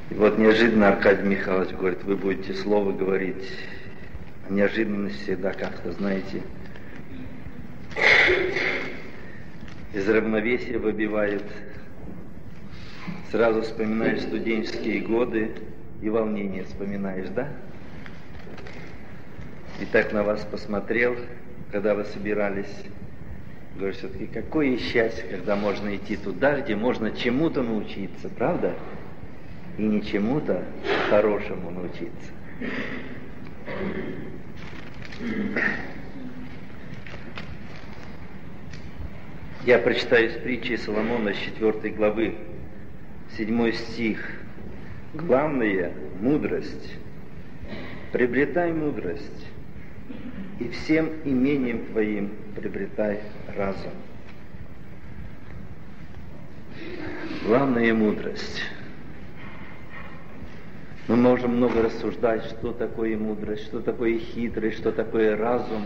И вот неожиданно Аркадий Михайлович говорит, вы будете слово говорить, а неожиданность всегда как-то, знаете, из равновесия выбивает. Сразу вспоминаешь студенческие годы и волнение вспоминаешь, да? И так на вас посмотрел, когда вы собирались. Говорю, все-таки какое счастье, когда можно идти туда, где можно чему-то научиться, правда? И не чему-то хорошему научиться. Я прочитаю из притчи Соломона с 4 главы, 7 стих. Главное – мудрость. Приобретай мудрость, и всем имением твоим приобретай разум. Главное – мудрость. Мы можем много рассуждать, что такое мудрость, что такое хитрость, что такое разум.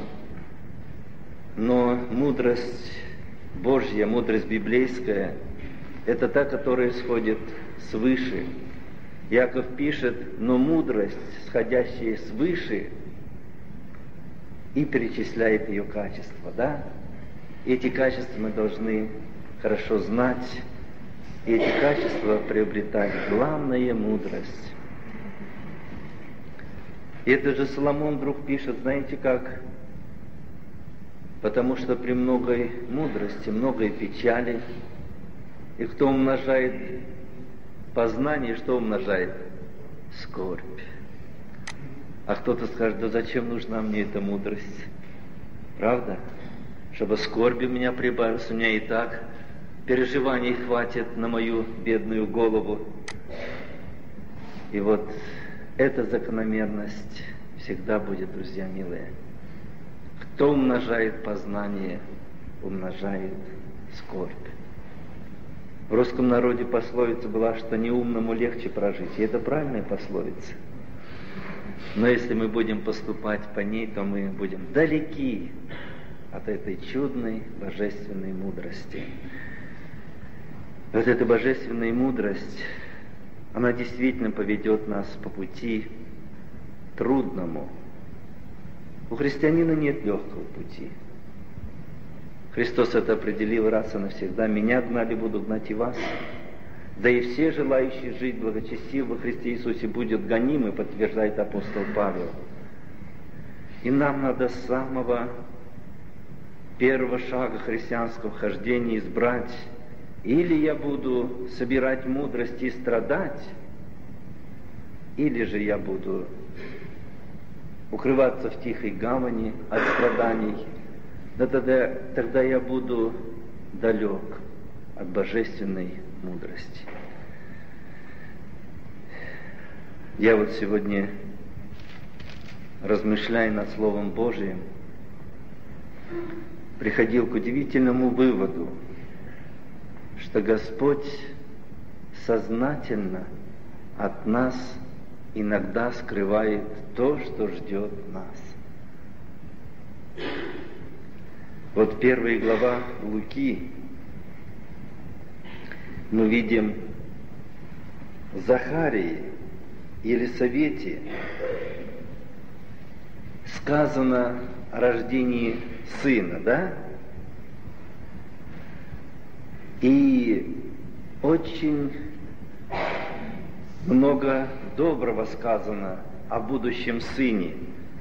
Но мудрость Божья, мудрость библейская – это та, которая сходит свыше. Яков пишет, но мудрость, сходящая свыше, и перечисляет ее качества, да? Эти качества мы должны хорошо знать, и эти качества приобретать. Главное – мудрость. И это же Соломон вдруг пишет, знаете как? Потому что при многой мудрости, многой печали, и кто умножает познание, что умножает? Скорбь. А кто-то скажет, да зачем нужна мне эта мудрость? Правда? Чтобы скорби у меня прибавилось, у меня и так переживаний хватит на мою бедную голову. И вот эта закономерность всегда будет, друзья милые. Кто умножает познание, умножает скорбь. В русском народе пословица была, что неумному легче прожить. И это правильная пословица. Но если мы будем поступать по ней, то мы будем далеки от этой чудной божественной мудрости. Вот эта божественная мудрость, она действительно поведет нас по пути трудному. У христианина нет легкого пути. Христос это определил раз и навсегда. Меня гнали, буду гнать и вас. Да и все желающие жить благочестиво во Христе Иисусе будут гонимы, подтверждает апостол Павел. И нам надо с самого первого шага христианского хождения избрать: или я буду собирать мудрость и страдать, или же я буду укрываться в тихой гавани от страданий. Да тогда я буду далек от божественной мудрости. Я вот сегодня, размышляя над Словом Божиим, приходил к удивительному выводу, что Господь сознательно от нас иногда скрывает то, что ждет нас. Вот 1 глава Луки, мы видим Захарии, Елисавете, сказано о рождении сына, да? И очень много доброго сказано о будущем сыне.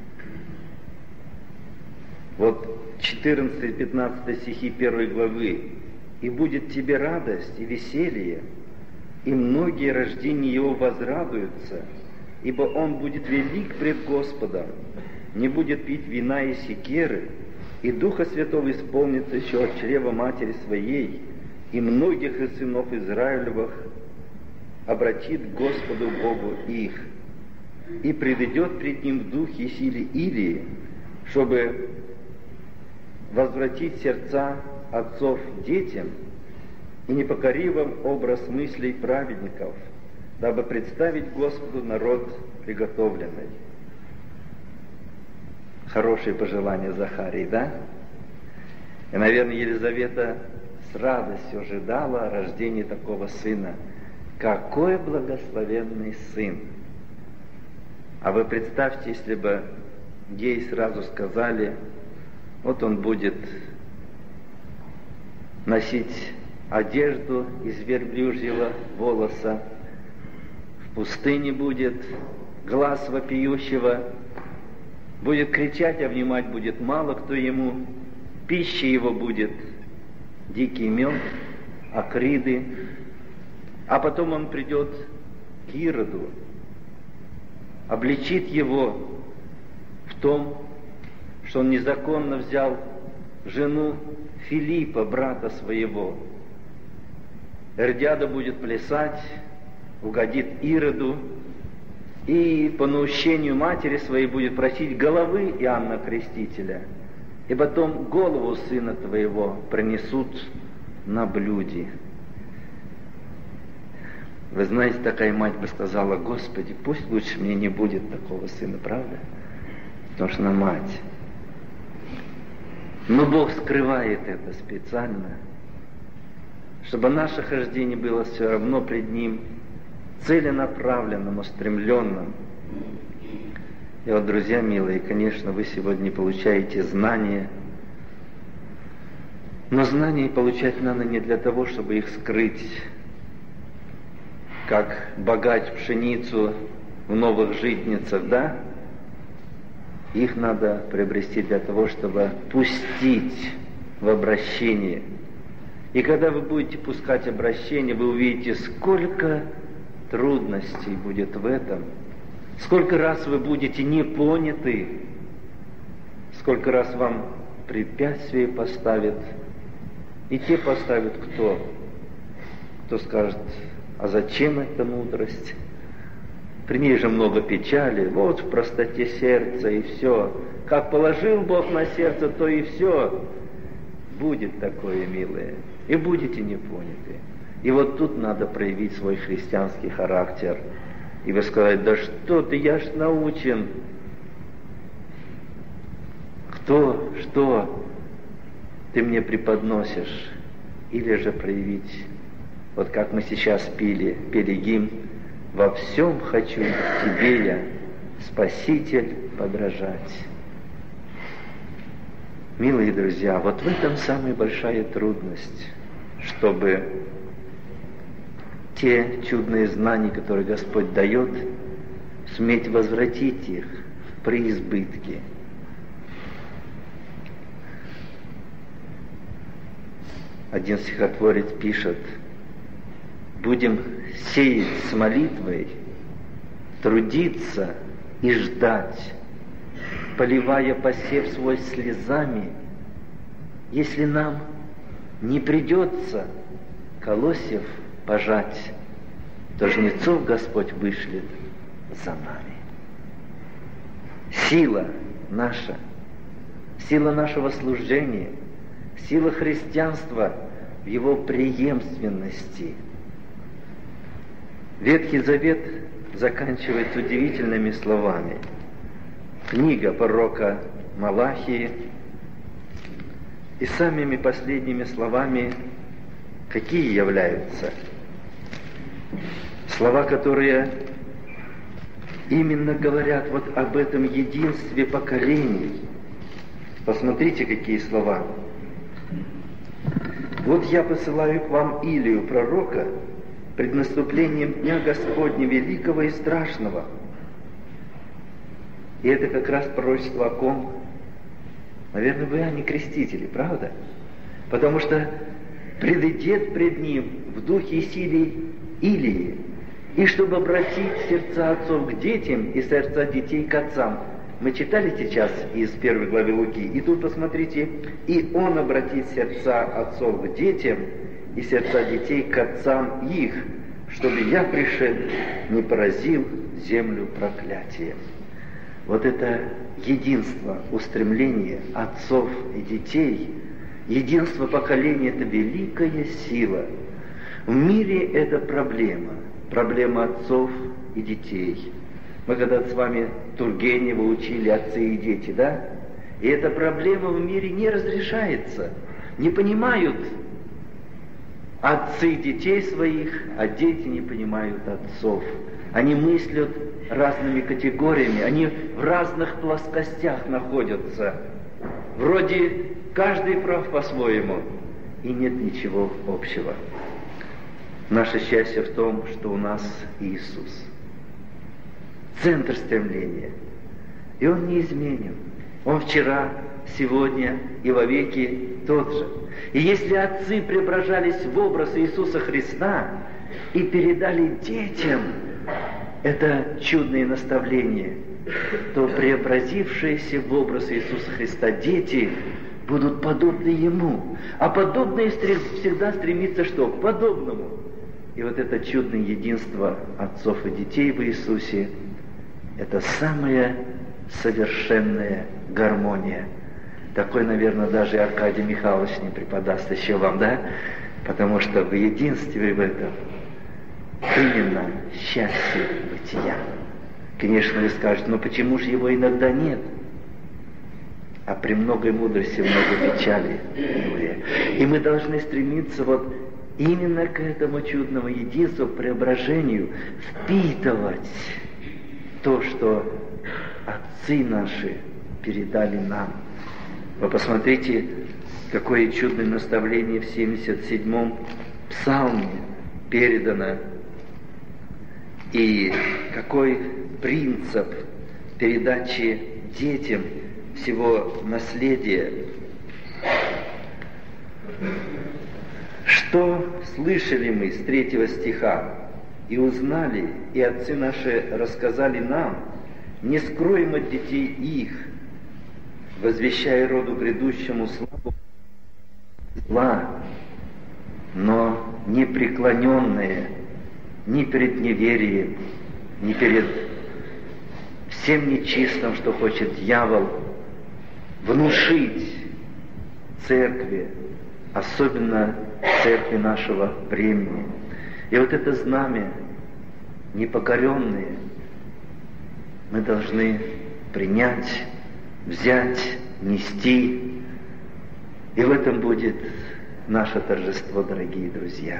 Вот 14-15 стихи 1 главы. «И будет тебе радость и веселье, и многие рождения его возрадуются, ибо он будет велик пред Господом, не будет пить вина и секеры, и Духа Святого исполнится еще от чрева матери своей, и многих из сынов Израилевых обратит к Господу Богу их, и приведет пред ним в духе и силе Илии, чтобы возвратить сердца отцов детям и непокоривым образ мыслей праведников, дабы представить Господу народ приготовленный». Хорошее пожелание Захарии, да? И, наверное, Елизавета с радостью ожидала рождения такого сына. Какой благословенный сын! А вы представьте, если бы ей сразу сказали, вот он будет носить одежду из верблюжьего волоса, в пустыне будет глаз вопиющего, будет кричать, а внимать будет мало кто ему, пища его будет дикий мед, акриды, а потом он придет к Ироду, обличит его в том, что он незаконно взял жену Филиппа, брата своего. Эродиада будет плясать, угодит Ироду, и по наущению матери своей будет просить головы Иоанна Крестителя, и потом голову сына твоего принесут на блюде. Вы знаете, такая мать бы сказала: Господи, пусть лучше мне не будет такого сына, правда? Потому что она мать. Но Бог скрывает это специально, чтобы наше хождение было все равно пред Ним целенаправленным, устремленным. И вот, друзья милые, конечно, вы сегодня получаете знания, но знания получать надо не для того, чтобы их скрыть, как богач пшеницу в новых житницах, да? Их надо приобрести для того, чтобы пустить в обращение. И когда вы будете пускать обращение, вы увидите, сколько трудностей будет в этом, сколько раз вы будете не поняты, сколько раз вам препятствия поставят. И те поставят кто? Кто скажет: а зачем эта мудрость? При ней же много печали, вот в простоте сердца и все. Как положил Бог на сердце, то и все. Будет такое, милое, и будете не поняты. И вот тут надо проявить свой христианский характер. И вы сказать: да что ты, я ж научен. Что ты мне преподносишь? Или же проявить, вот как мы сейчас пели гимн: во всем хочу тебе я, Спаситель, подражать. Милые друзья, вот в этом самая большая трудность, чтобы те чудные знания, которые Господь дает, суметь возвратить их в преизбытке. Один стихотворец пишет: будем сеять с молитвой, трудиться и ждать, поливая посев свой слезами, если нам не придется колосьев пожать, то жнецов Господь вышлет за нами. Сила наша, сила нашего служения, сила христианства в его преемственности. Ветхий Завет заканчивается удивительными словами. Книга пророка Малахии, и самыми последними словами какие являются? Слова, которые именно говорят вот об этом единстве поколений. Посмотрите, какие слова. Вот я посылаю к вам Илию, пророка, пред наступлением Дня Господня великого и страшного. И это как раз пророчество о ком? Наверное, вы, они крестители, правда? Потому что предидет пред ним в духе и силе Илии, и чтобы обратить сердца отцов к детям и сердца детей к отцам. Мы читали сейчас из 1 главы Луки, и тут посмотрите: и он обратит сердца отцов к детям и сердца детей к отцам их, чтобы я, пришед, не поразил землю проклятием. Вот это единство, устремление отцов и детей, единство поколения — это великая сила. В мире это проблема отцов и детей. Мы когда-то с вами Тургенева учили «Отцы и дети», да? И эта проблема в мире не разрешается. Не понимают отцы детей своих, а дети не понимают отцов. Они мыслят разными категориями, они в разных плоскостях находятся. Вроде каждый прав по-своему, и нет ничего общего. Наше счастье в том, что у нас Иисус. Центр стремления. И Он неизменен. Он вчера, сегодня и вовеки тот же. И если отцы преображались в образ Иисуса Христа и передали детям это чудное наставление, то преобразившиеся в образ Иисуса Христа дети будут подобны Ему. А подобные всегда стремится что? К подобному. И вот это чудное единство отцов и детей в Иисусе – это самая совершенная гармония. Такой, наверное, даже Аркадий Михайлович не преподаст еще вам, да? Потому что в единстве в этом именно счастье бытия. Конечно, вы скажете, но почему же его иногда нет? А при многой мудрости много печали. И мы должны стремиться вот именно к этому чудному единству, к преображению, впитывать то, что отцы наши передали нам. Вы посмотрите, какое чудное наставление в 77-м псалме передано. И какой принцип передачи детям всего наследия. Что слышали мы с 3 стиха, и узнали, и отцы наши рассказали нам, не скроем от детей их, возвещая роду грядущему славу зла, но непреклоненные ни перед неверием, ни перед всем нечистым, что хочет дьявол внушить церкви, особенно церкви нашего времени. И вот это знамя, непокоренные, мы должны принять, взять, нести. И в этом будет наше торжество, дорогие друзья.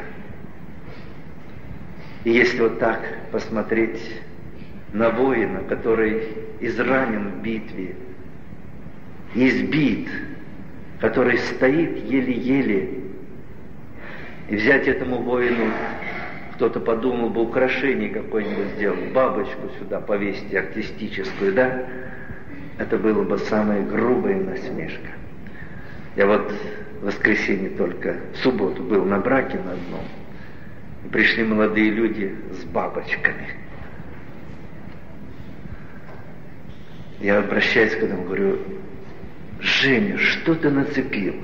И если вот так посмотреть на воина, который изранен в битве, избит, который стоит еле-еле, и взять этому воину, кто-то подумал бы, украшение какое-нибудь сделать, бабочку сюда повесить артистическую, да? Это было бы самая грубая насмешка. Я вот в воскресенье только, в субботу был на браке на одном, и пришли молодые люди с бабочками. Я обращаюсь к этому, говорю: Женя, что ты нацепил?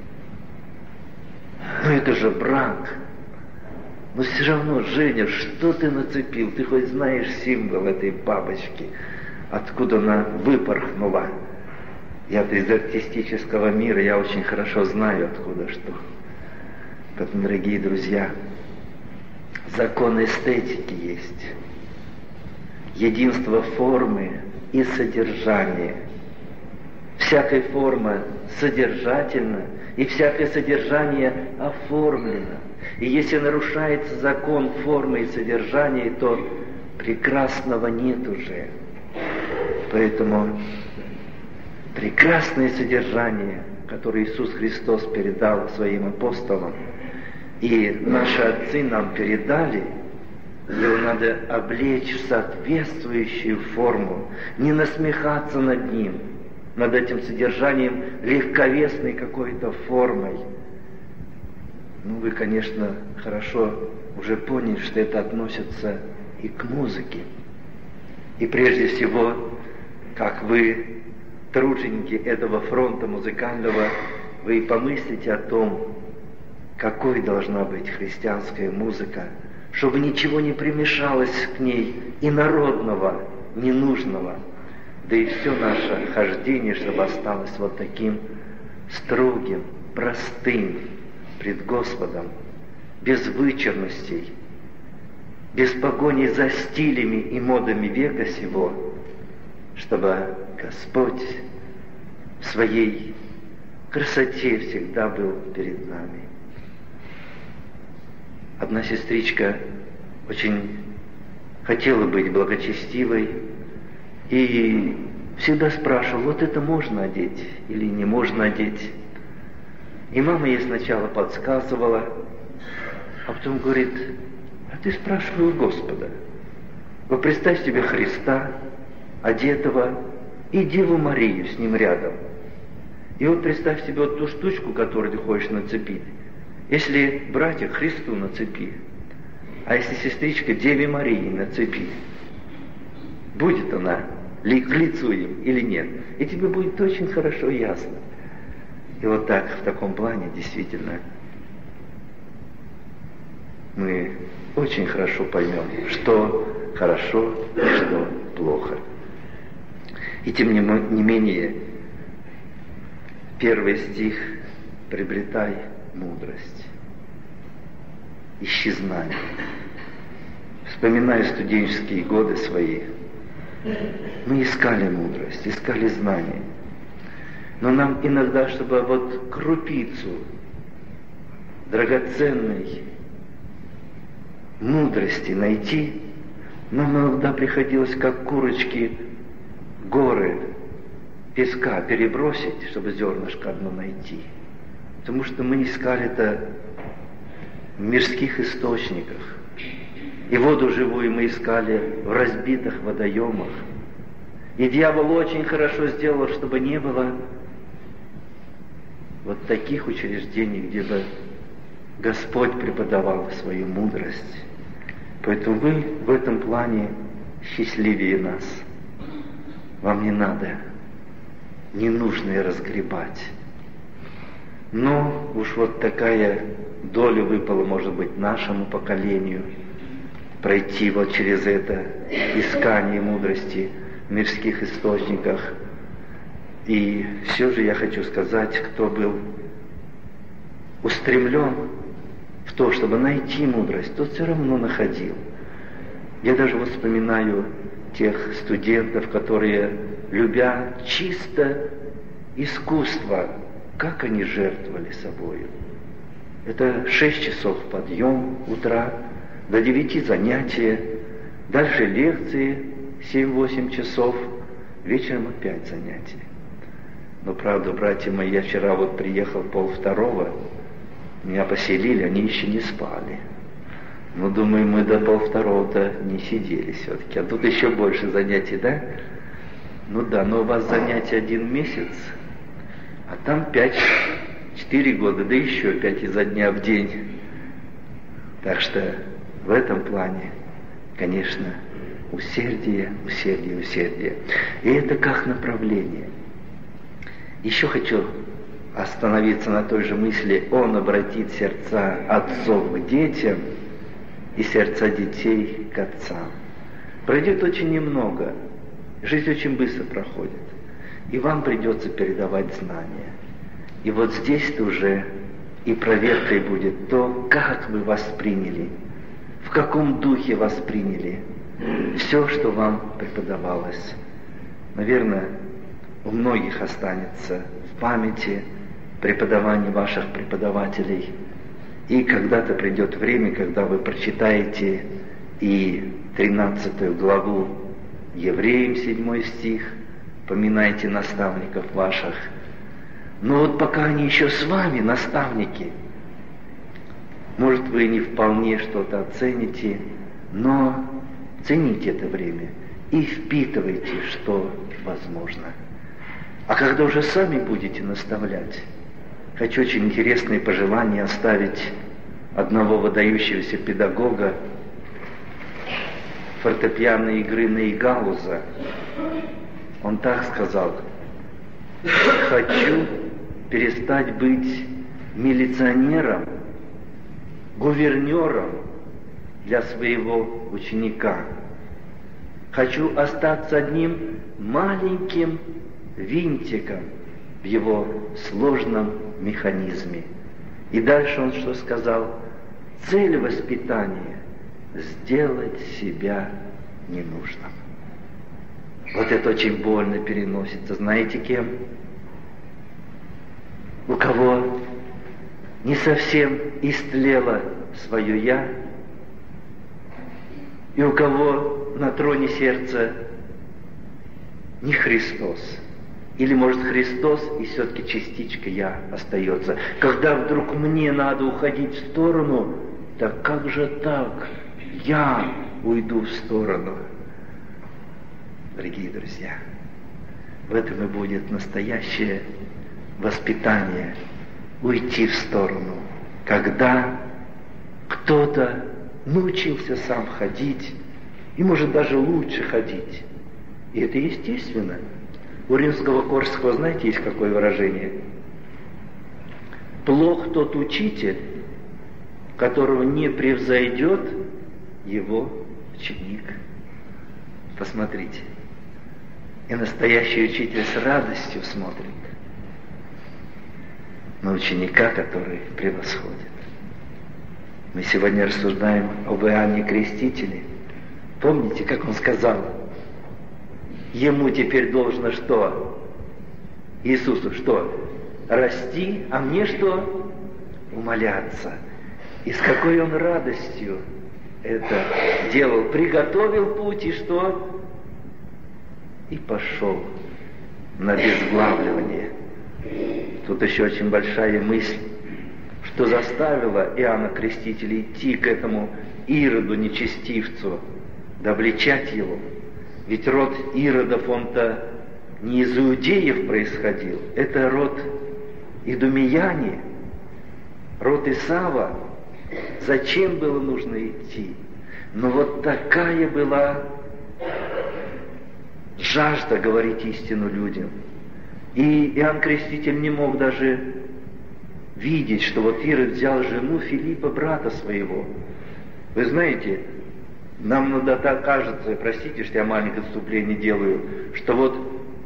Ну это же брак. Но все равно, Женя, что ты нацепил? Ты хоть знаешь символ этой бабочки, откуда она выпорхнула? Я-то из артистического мира, я очень хорошо знаю, откуда что. Поэтому, дорогие друзья, закон эстетики есть. Единство формы и содержания. Всякая форма содержательна, и всякое содержание оформлено. И если нарушается закон формы и содержания, то прекрасного нет уже. Поэтому прекрасное содержание, которое Иисус Христос передал своим апостолам, и наши отцы нам передали, его надо облечь в соответствующую форму, не насмехаться над ним, над этим содержанием легковесной какой-то формой. Ну, вы, конечно, хорошо уже поняли, что это относится и к музыке. И прежде всего, как вы, труженики этого фронта музыкального, вы помыслите о том, какой должна быть христианская музыка, чтобы ничего не примешалось к ней инородного, ненужного, да и все наше хождение, чтобы осталось вот таким строгим, простым пред Господом, без вычурностей, без погони за стилями и модами века сего, чтобы Господь в своей красоте всегда был перед нами. Одна сестричка очень хотела быть благочестивой и всегда спрашивала, вот это можно одеть или не можно одеть. И мама ей сначала подсказывала, а потом говорит, а ты спрашивай у Господа. Вот представь себе Христа, одетого, и Деву Марию с ним рядом. И вот представь себе вот ту штучку, которую ты хочешь нацепить. Если братья Христу нацепи, а если сестричка Деве Марии нацепи, будет она к лицу им или нет. И тебе будет очень хорошо ясно. И вот так, в таком плане, действительно, мы очень хорошо поймем, что хорошо и что плохо. И тем не менее, первый стих: приобретай мудрость, ищи знания. Вспоминая студенческие годы свои, мы искали мудрость, искали знания. Но нам иногда, чтобы вот крупицу драгоценной мудрости найти, нам иногда приходилось, как курочки, горы песка перебросить, чтобы зернышко одно найти. Потому что мы искали это в мирских источниках. И воду живую мы искали в разбитых водоемах. И дьявол очень хорошо сделал, чтобы не было вот таких учреждений, где бы Господь преподавал свою мудрость. Поэтому вы в этом плане счастливее нас. Вам не надо ненужное разгребать. Но уж вот такая доля выпала, может быть, нашему поколению, пройти вот через это искание мудрости в мирских источниках. И все же я хочу сказать, кто был устремлен в то, чтобы найти мудрость, тот все равно находил. Я даже вот вспоминаю тех студентов, которые, любя чисто искусство, как они жертвовали собою. Это 6 часов подъем утра, до 9 занятия, дальше лекции 7-8 часов, вечером опять занятия. Но правда, братья мои, я вчера вот приехал 1:30, меня поселили, они еще не спали. Ну, думаю, мы до 1:30-то не сидели все-таки. А тут еще больше занятий, да? Ну да, но у вас занятия 1 месяц, а там 4 года, да еще 5 изо дня в день. Так что в этом плане, конечно, усердие, усердие, усердие. И это как направление. Еще хочу остановиться на той же мысли: Он обратит сердца отцов к детям и сердца детей к отцам. Пройдет очень немного, жизнь очень быстро проходит, и вам придется передавать знания. И вот здесь-то уже и проверкой будет то, как вы восприняли, в каком духе восприняли все, что вам преподавалось. Наверное, у многих останется в памяти преподавание ваших преподавателей. И когда-то придет время, когда вы прочитаете и 13 главу Евреям, 7 стих, поминайте наставников ваших. Но вот пока они еще с вами, наставники, может, вы не вполне что-то оцените, но цените это время и впитывайте, что возможно. А когда уже сами будете наставлять, хочу очень интересные пожелания оставить одного выдающегося педагога фортепианной игры Нейгауза. Он так сказал: хочу перестать быть милиционером, гувернером для своего ученика. Хочу остаться одним маленьким винтиком в его сложном механизме. И дальше он что сказал? Цель воспитания — сделать себя ненужным. Вот это очень больно переносится. Знаете кем? У кого не совсем истлела свое «я», и у кого на троне сердца не Христос, или, может, Христос и все-таки частичка «я» остается. Когда вдруг мне надо уходить в сторону, так как же так? Я уйду в сторону. Дорогие друзья, в этом и будет настоящее воспитание — уйти в сторону, когда кто-то научился сам ходить, и может даже лучше ходить. И это естественно. У Римского-Корсакова, знаете, есть какое выражение? Плох тот учитель, которого не превзойдет его ученик. Посмотрите. И настоящий учитель с радостью смотрит на ученика, который превосходит. Мы сегодня рассуждаем об Иоанне Крестителе. Помните, как он сказал? Ему теперь должно что? Иисусу что? Расти, а мне что? Умоляться. И с какой он радостью это делал. Приготовил путь и что? И пошел на обезглавливание. Тут еще очень большая мысль, что заставило Иоанна Крестителя идти к этому Ироду нечестивцу, да обличать его. Ведь род Иродов, он-то не из иудеев происходил, это род идумеяне, род Исава. Зачем было нужно идти? Но вот такая была жажда говорить истину людям. И Иоанн Креститель не мог даже видеть, что вот Ирод взял жену Филиппа, брата своего. Вы знаете, нам иногда так кажется, простите, что я маленькое отступление делаю, что вот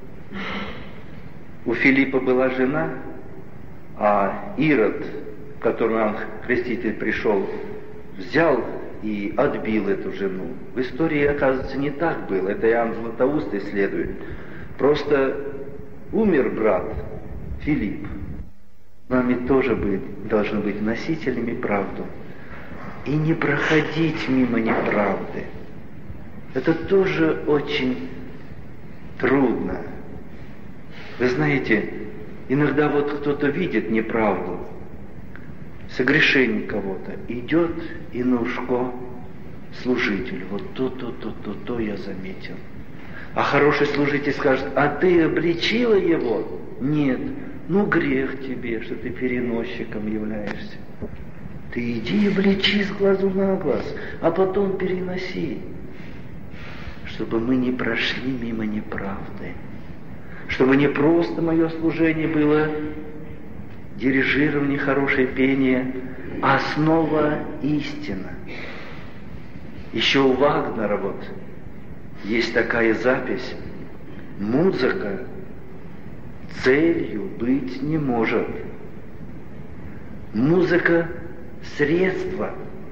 у Филиппа была жена, а Ирод, к которому Иоанн Креститель пришел, взял и отбил эту жену. В истории, оказывается, не так было. Это Иоанн Златоуст исследует. Просто умер брат Филипп. Нами тоже должны быть носителями правды. И не проходить мимо неправды. Это тоже очень трудно. Вы знаете, иногда вот кто-то видит неправду, согрешение кого-то, идет и на ушко служителю. Вот то я заметил. А хороший служитель скажет: а ты обличила его? Нет. Ну, грех тебе, что ты переносчиком являешься. Ты иди и обличи с глазу на глаз, а потом переноси. Чтобы мы не прошли мимо неправды. Чтобы не просто мое служение было дирижирование, хорошее пение, а основа истина. Еще у Вагнера вот есть такая запись: музыка целью быть не может. Музыка — средство,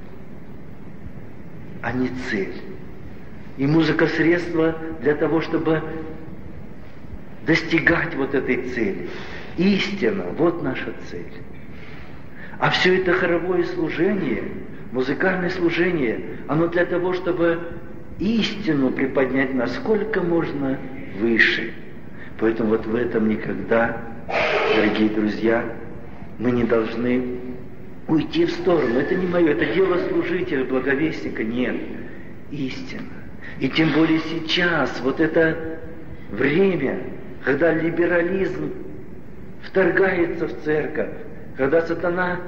а не цель. И музыка — средство для того, чтобы достигать вот этой цели. Истина — вот наша цель. А все это хоровое служение, музыкальное служение, оно для того, чтобы истину приподнять насколько можно выше. Поэтому вот в этом никогда, дорогие друзья, мы не должны уйти в сторону. Это не мое, это дело служителя, благовестника. Нет, истина. И тем более сейчас, вот это время, когда либерализм вторгается в церковь, когда сатана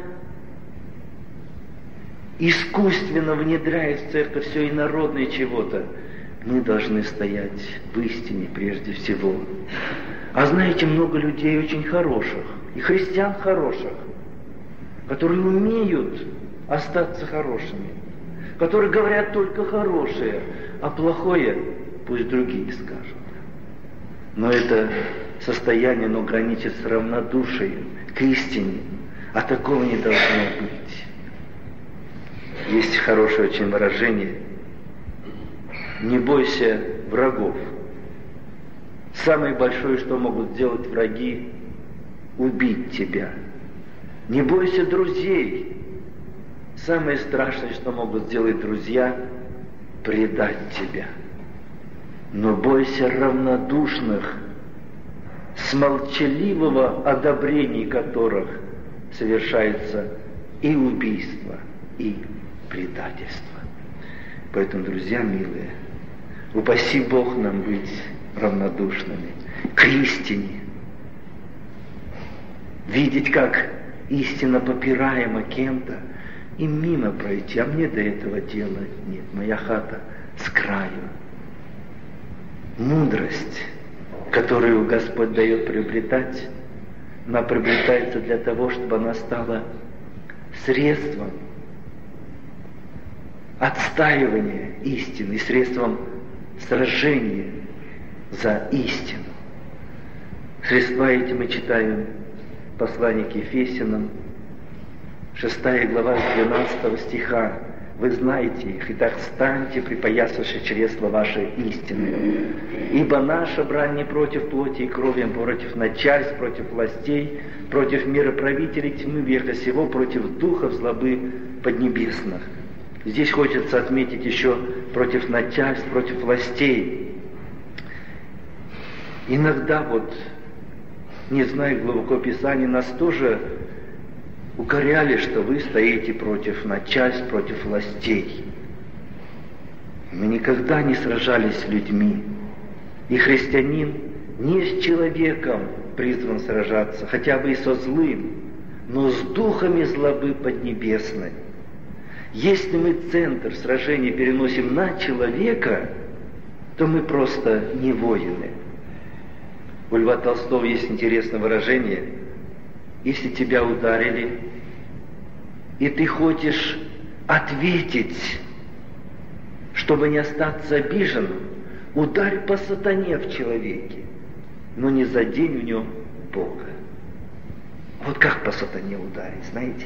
искусственно внедряет в церковь все инородное чего-то, мы должны стоять в истине прежде всего. А знаете, много людей очень хороших, и христиан хороших, которые умеют остаться хорошими, которые говорят только хорошее, а плохое пусть другие скажут. Но это состояние, оно граничит с равнодушием к истине, а такого не должно быть. Есть хорошее очень выражение: не бойся врагов. Самое большое, что могут сделать враги — убить тебя. Не бойся друзей. Самое страшное, что могут сделать друзья, предать тебя. Но бойся равнодушных, с молчаливого одобрения которых совершается и убийство, и предательство. Поэтому, друзья милые, упаси Бог нам быть равнодушными к истине, видеть, как истина попираема кем-то, и мимо пройти, а мне до этого дела нет, моя хата с краю. Мудрость, которую Господь дает приобретать, она приобретается для того, чтобы она стала средством отстаивания истины, средством сражения за истину. Средства эти мы читаем в послании к Ефесянам, 6 глава, 12 стиха. Вы знаете их, итак встаньте, припоясавши чресла вашей истины. Ибо наша брань не против плоти и крови, а против начальств, против властей, против мироправителей тьмы века сего, против духов злобы поднебесных. Здесь хочется отметить еще против начальств, против властей. Иногда не знаю глубоко Писания, нас тоже укоряли, что вы стоите против начальств, против властей. Мы никогда не сражались с людьми. И христианин не с человеком призван сражаться, хотя бы и со злым, но с духами злобы поднебесной. Если мы центр сражения переносим на человека, то мы просто не воины. У Льва Толстого есть интересное выражение: если тебя ударили, и ты хочешь ответить, чтобы не остаться обиженным, ударь по сатане в человеке, но не задень в нем Бога. Вот как по сатане ударить, знаете?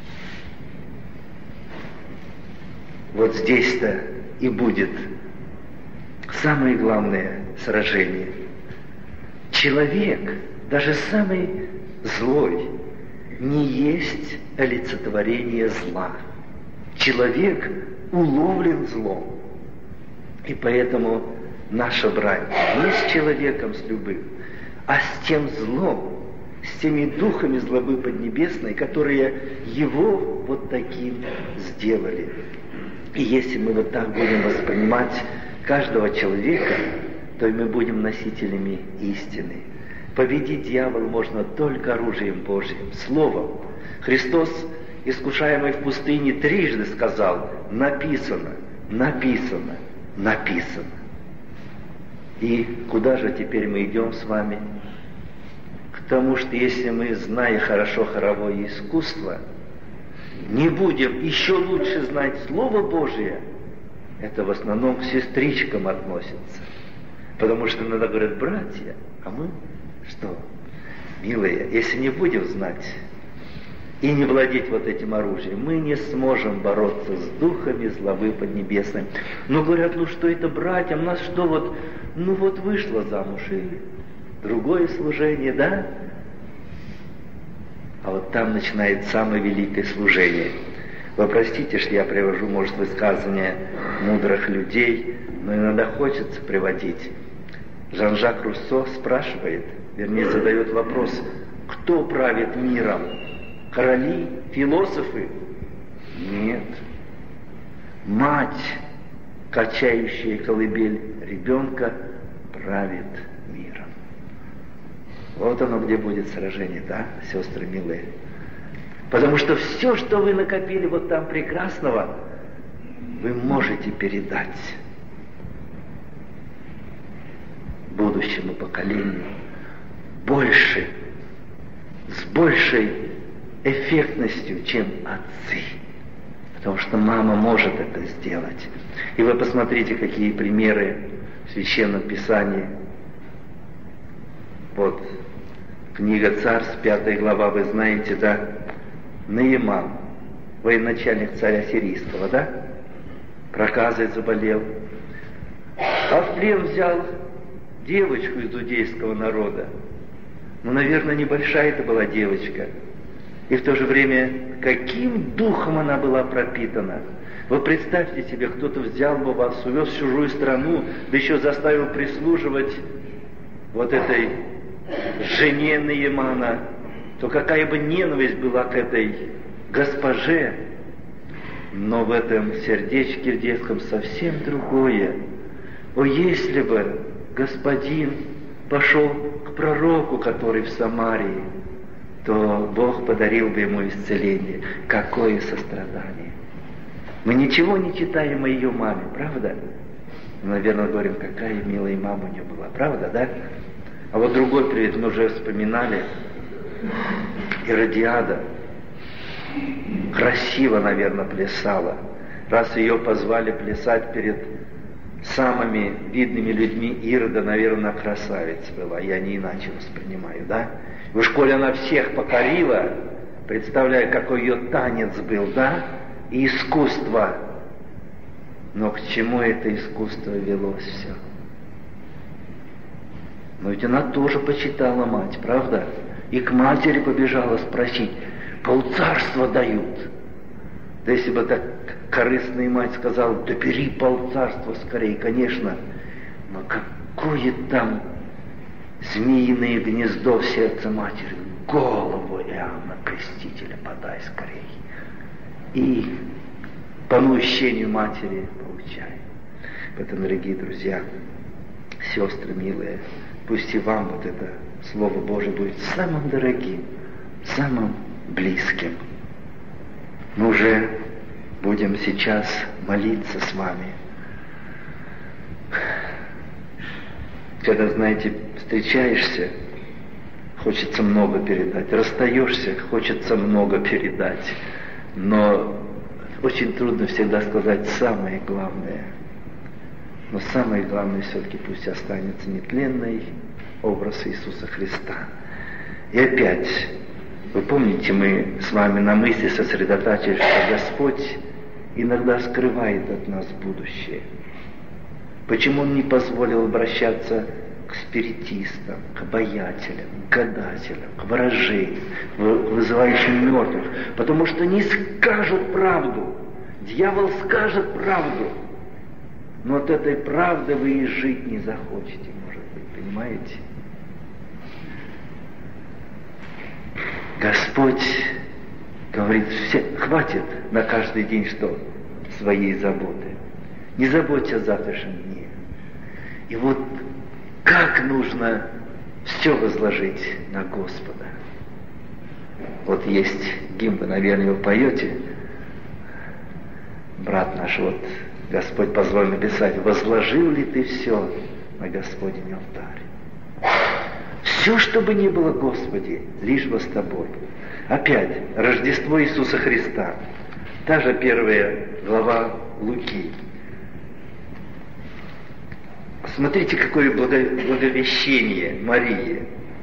Вот здесь-то и будет самое главное сражение. Человек, даже самый злой, не есть олицетворение зла. Человек уловлен злом. И поэтому наша брань не с человеком, с любым, а с тем злом, с теми духами злобы поднебесной, которые его вот таким сделали. И если мы вот так будем воспринимать каждого человека, то и мы будем носителями истины. Победить дьявола можно только оружием Божьим, Словом. Христос, искушаемый в пустыне, трижды сказал: написано, написано, написано. И куда же теперь мы идем с вами? К тому, что если мы, зная хорошо хоровое искусство, не будем еще лучше знать Слово Божие, это в основном к сестричкам относится. Потому что иногда говорят: братья, а мы что? Милые, если не будем знать и не владеть вот этим оружием, мы не сможем бороться с духами злобы поднебесной. Но говорят: ну что это братьям, у нас что вышла замуж и другое служение, да? А вот там начинает самое великое служение. Вы простите, что я привожу, может, высказывания мудрых людей, но иногда хочется приводить. Жан-Жак Руссо спрашивает, вернее задает вопрос: кто правит миром? Короли, философы? Нет. Мать, качающая колыбель ребенка, правит миром. Вот оно, где будет сражение, да, сестры милые? Потому что все, что вы накопили вот там прекрасного, вы можете передать будущему поколению больше, с большей эффектностью, чем отцы. Потому что мама может это сделать. И вы посмотрите, какие примеры в Священном Писании. Вот, книга Царств, 5 глава, вы знаете, да? Наиман, военачальник царя сирийского, да? Проказой заболел. А в плен взял девочку из иудейского народа. Ну, наверное, небольшая это была девочка. И в то же время, каким духом она была пропитана. Вы представьте себе, кто-то взял бы вас, увез в чужую страну, да еще заставил прислуживать вот этой жене Наимана, то какая бы ненависть была к этой госпоже, но в этом сердечке в детском совсем другое. О, если бы господин пошел к пророку, который в Самарии, то Бог подарил бы ему исцеление. Какое сострадание! Мы ничего не читаем о ее маме, правда? Наверное, говорим, какая милая мама у нее была, правда, да? А вот другой привет, мы уже вспоминали, Иродиада красиво, наверное, плясала. Раз ее позвали плясать перед самыми видными людьми, Ирода, наверное, красавица была. Я не иначе воспринимаю, да? В школе она всех покорила, представляю, какой ее танец был, да? И искусство. Но к чему это искусство велось все? Но ведь она тоже почитала мать, правда? И к матери побежала спросить, полцарства дают. Да если бы так корыстная мать сказала, да бери полцарства скорее, конечно. Но какое там змеиное гнездо в сердце матери. Голову Иоанна Крестителя подай скорее. И по наущению матери получай. Поэтому, дорогие друзья, сестры милые, пусть и вам вот это Слово Божие будет самым дорогим, самым близким. Мы уже будем сейчас молиться с вами. Когда, знаете, встречаешься, хочется много передать. Расстаешься, хочется много передать. Но очень трудно всегда сказать самое главное. Но самое главное все-таки пусть останется нетленный образ Иисуса Христа. И опять, вы помните, мы с вами на мысли сосредотачивались, что Господь иногда скрывает от нас будущее. Почему Он не позволил обращаться к спиритистам, к обаятелям, к гадателям, к ворожеям, вызывающим мертвых? Потому что не скажут правду. Дьявол скажет правду. Но от этой правды вы и жить не захотите, может быть, понимаете? Господь говорит, хватит на каждый день что? Своей заботы. Не заботься о завтрашнем дне. И вот как нужно все возложить на Господа. Вот есть гимн, вы, наверное, его поете. Брат наш, вот Господь позволил написать, возложил ли ты все на Господень алтарь? Все, что бы ни было, Господи, лишь бы с Тобой. Опять, Рождество Иисуса Христа. Та же 1 глава Луки. Смотрите, какое благовещение Марии.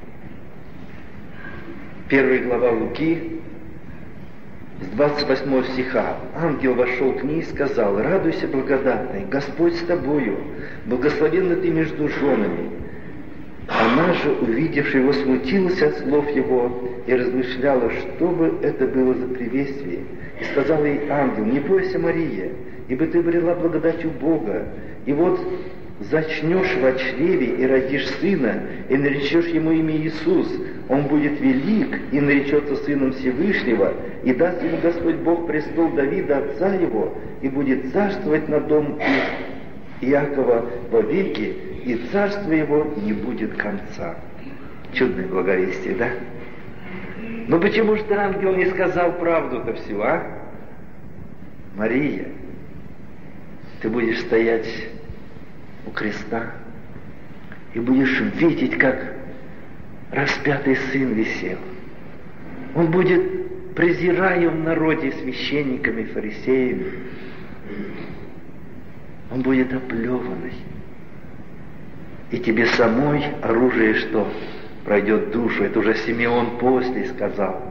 1 глава Луки, с 28 стиха. Ангел вошел к ней и сказал, радуйся, благодатная, Господь с тобою, благословенна ты между женами. Она же, увидевши его, смутилась от слов его и размышляла, что бы это было за приветствие. И сказал ей ангел, не бойся, Мария, ибо ты обрела благодать у Бога, и вот зачнешь во чреве и родишь сына, и наречешь ему имя Иисус. Он будет велик и наречется сыном Всевышнего, и даст ему Господь Бог престол Давида, отца его, и будет царствовать над домом Иакова вовеки, и царство его не будет конца. Чудное благовестие, да? Но почему же ангел не сказал правду-то всю, а? Мария, ты будешь стоять у креста и будешь видеть, как распятый сын висел. Он будет презираем в народе священниками, фарисеями. Он будет оплеванный. И тебе самой оружие что? Пройдет душу. Это уже Симеон после сказал.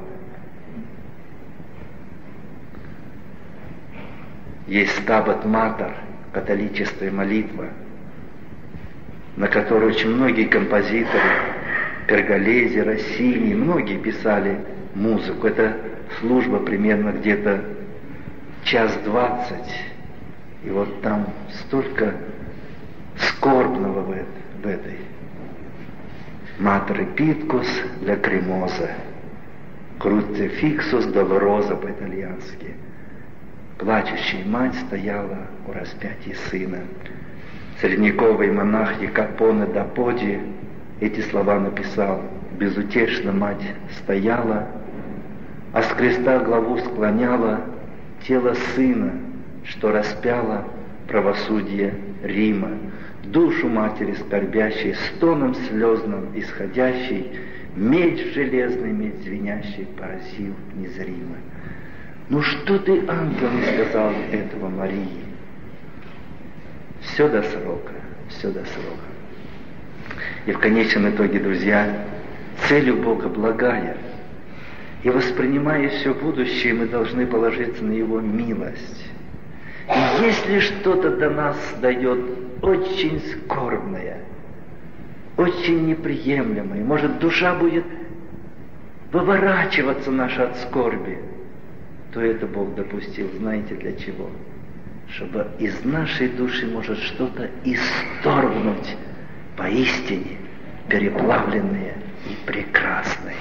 Есть стабат матер, католичество и молитва, на которую очень многие композиторы, Перголези, Россини, многие писали музыку. Это служба примерно где-то 1:20. И вот там столько скорбного в этой. Матере Питкус лакримоза, круцификсус долороза по-итальянски. Плачущая мать стояла у распятия сына. Средневековый монах Якопоне да Поди эти слова написал. Безутешно мать стояла, а с креста главу склоняла тело сына, что распяло правосудие Рима. Душу матери скорбящей, стоном слезным исходящей, медь железный, медь звенящий поразил незримо. Ну что ты, ангел, не сказал этого Марии? Все до срока, все до срока. И в конечном итоге, друзья, цель у Бога благая. И воспринимая все будущее, мы должны положиться на Его милость. И если что-то до нас дает очень скорбное, очень неприемлемое, может, душа будет выворачиваться наша от скорби, то это Бог допустил, знаете, для чего? Чтобы из нашей души может что-то исторгнуть поистине переплавленное и прекрасное.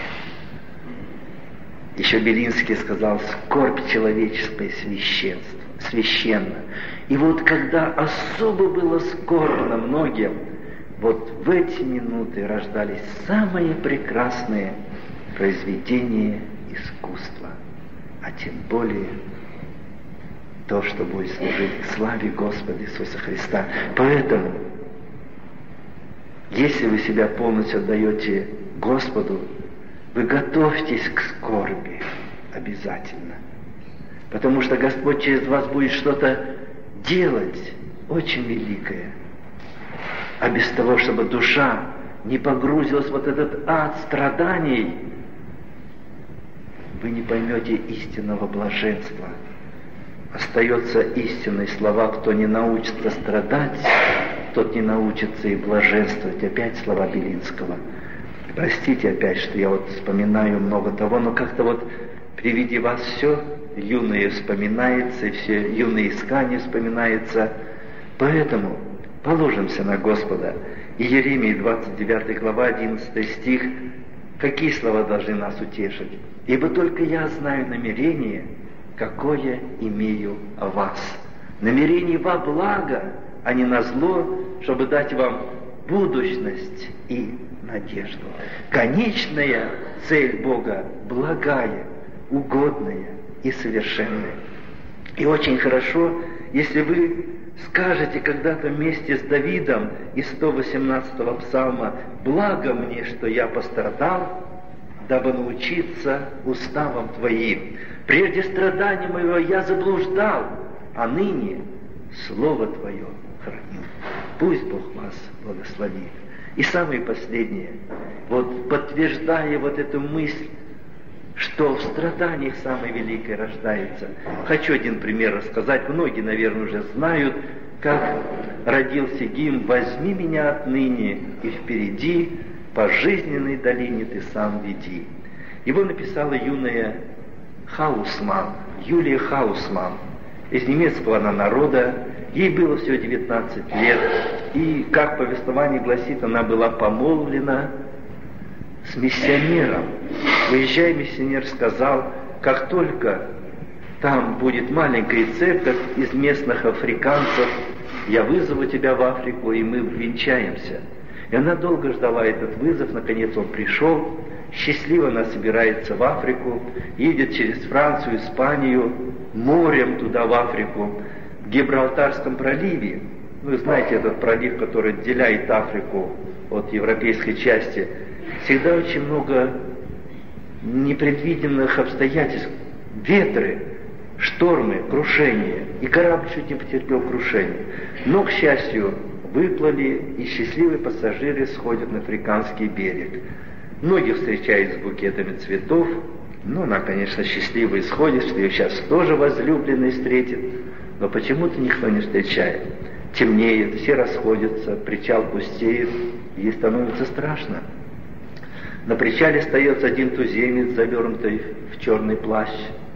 Еще Белинский сказал: скорбь человеческая священна. И вот когда особо было скорбно многим, вот в эти минуты рождались самые прекрасные произведения искусства, а тем более то, что будет служить к славе Господа Иисуса Христа. Поэтому, если вы себя полностью отдаете Господу, вы готовьтесь к скорби обязательно. Потому что Господь через вас будет что-то делать очень великое. А без того, чтобы душа не погрузилась в вот этот ад страданий, вы не поймете истинного блаженства. Остается истинной слова: кто не научится страдать, тот не научится и блаженствовать. Опять слова Белинского. Простите опять, что я вот вспоминаю много того, но как-то вот при виде вас все юное вспоминается, и все юные искания вспоминается. Поэтому положимся на Господа. И Иеремии 29 глава, 11 стих. Какие слова должны нас утешить? Ибо только я знаю намерение, какое имею о вас. Намерение во благо, а не на зло, чтобы дать вам будущность и надежду. Конечная цель Бога благая, угодная и совершенная. И очень хорошо, если вы скажете когда-то вместе с Давидом из 118-го псалма: «Благо мне, что я пострадал, дабы научиться уставам Твоим. Прежде страдания моего я заблуждал, а ныне Слово Твое храню». Пусть Бог вас благословит. И самое последнее, вот подтверждая вот эту мысль, что в страданиях самое великое рождается. Хочу один пример рассказать. Многие, наверное, уже знают, как родился гимн «Возьми меня отныне и впереди, по жизненной долине ты сам веди». Его написала юная Хаусман, Юлия Хаусман. Из немецкого она народа, ей было всего 19 лет, и, как повествование гласит, она была помолвлена с миссионером. Выезжая, миссионер сказал: как только там будет маленькая церковь из местных африканцев, я вызову тебя в Африку, и мы венчаемся. И она долго ждала этот вызов, наконец он пришел. Счастливо она собирается в Африку, едет через Францию, Испанию, морем туда в Африку, в Гибралтарском проливе. Вы знаете этот пролив, который отделяет Африку от европейской части. Всегда очень много непредвиденных обстоятельств. Ветры, штормы, крушения. И корабль чуть не потерпел крушение. Но, к счастью, выплыли, и счастливые пассажиры сходят на африканский берег. Многие встречают с букетами цветов. Ну, она, конечно, счастливо исходит, что ее сейчас тоже возлюбленный встретит. Но почему-то никто не встречает. Темнеет, все расходятся, причал пустеет, ей становится страшно. На причале остается один туземец, завернутый в черный плащ.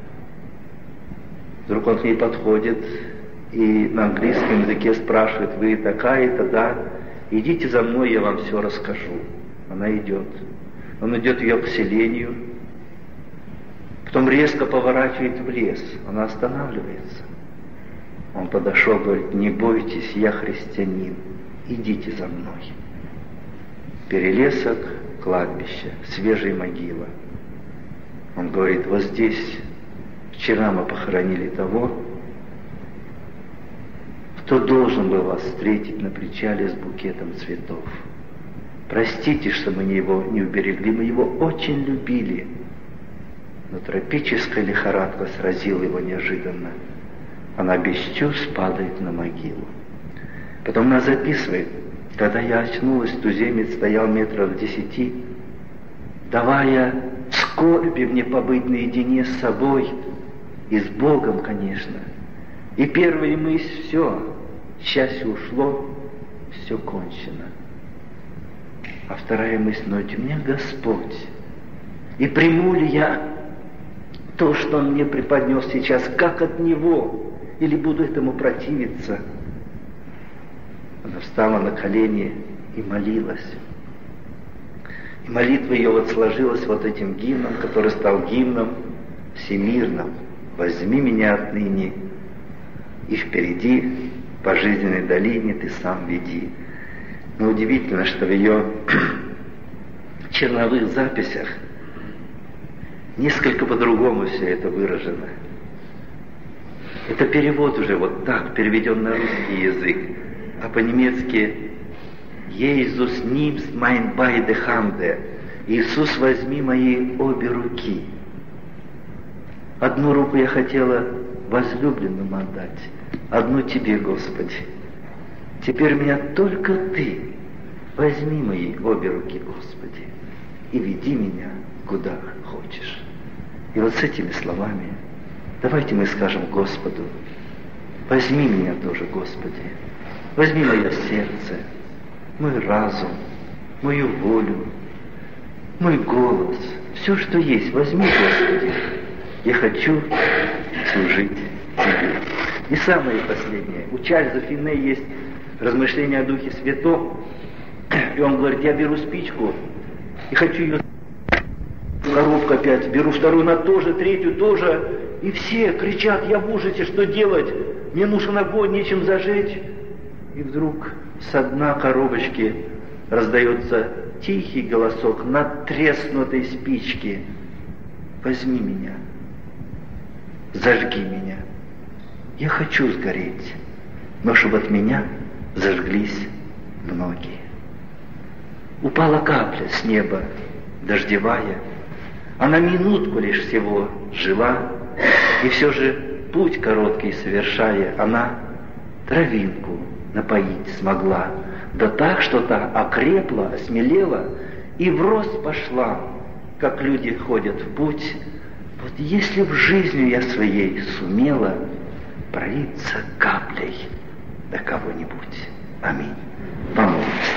Вдруг он к ней подходит и на английском языке спрашивает: вы такая-то, да? Идите за мной, я вам все расскажу. Она идет. Он идет ее к селению, потом резко поворачивает в лес. Она останавливается. Он подошел, говорит: не бойтесь, я христианин, идите за мной. Перелесок, кладбище, свежая могила. Он говорит: вот здесь вчера мы похоронили того, кто должен был вас встретить на причале с букетом цветов. Простите, что мы его не уберегли, мы его очень любили. Но тропическая лихорадка сразила его неожиданно. Она без чувств падает на могилу. Потом она записывает: когда я очнулась, туземец стоял метров в 10, давая скорби мне побыть наедине с собой и с Богом, конечно. И первая мысль: все, счастье ушло, все кончено. А вторая мысль: но ведь у меня Господь. И приму ли я то, что Он мне преподнес сейчас, как от Него, или буду этому противиться? Она встала на колени и молилась. И молитва ее вот сложилась вот этим гимном, который стал гимном всемирным. «Возьми меня отныне, и впереди по жизненной долине ты сам веди». Но удивительно, что в ее черновых записях несколько по-другому все это выражено. Это перевод уже вот так, переведен на русский язык. А по-немецки «Иисус нимс майн байде ханде» — «Иисус, возьми мои обе руки». Одну руку я хотела возлюбленному отдать, одну тебе, Господи. Теперь у меня только Ты. Возьми мои обе руки, Господи, и веди меня куда хочешь. И вот с этими словами давайте мы скажем Господу: возьми меня тоже, Господи. Возьми мое сердце, мой разум, мою волю, мой голос, все, что есть, возьми, Господи. Я хочу служить Тебе. И самое последнее. У Чарльза Финне есть размышления о Духе Святом. И он говорит: я беру спичку и хочу ее в коробку опять. Беру вторую, на тоже, третью тоже. И все кричат: я в ужасе, что делать? Мне нужен огонь, нечем зажечь. И вдруг со дна коробочки раздается тихий голосок надтреснутой спички: возьми меня, зажги меня. Я хочу сгореть, но чтобы от меня зажглись многие. Упала капля с неба, дождевая. Она минутку лишь всего жила, и все же путь короткий совершая, она травинку напоить смогла, да так, что та окрепла, осмелела и в рост пошла, как люди ходят в путь. Вот если в жизни я своей сумела пролиться каплей до кого-нибудь. Аминь. Помолимся.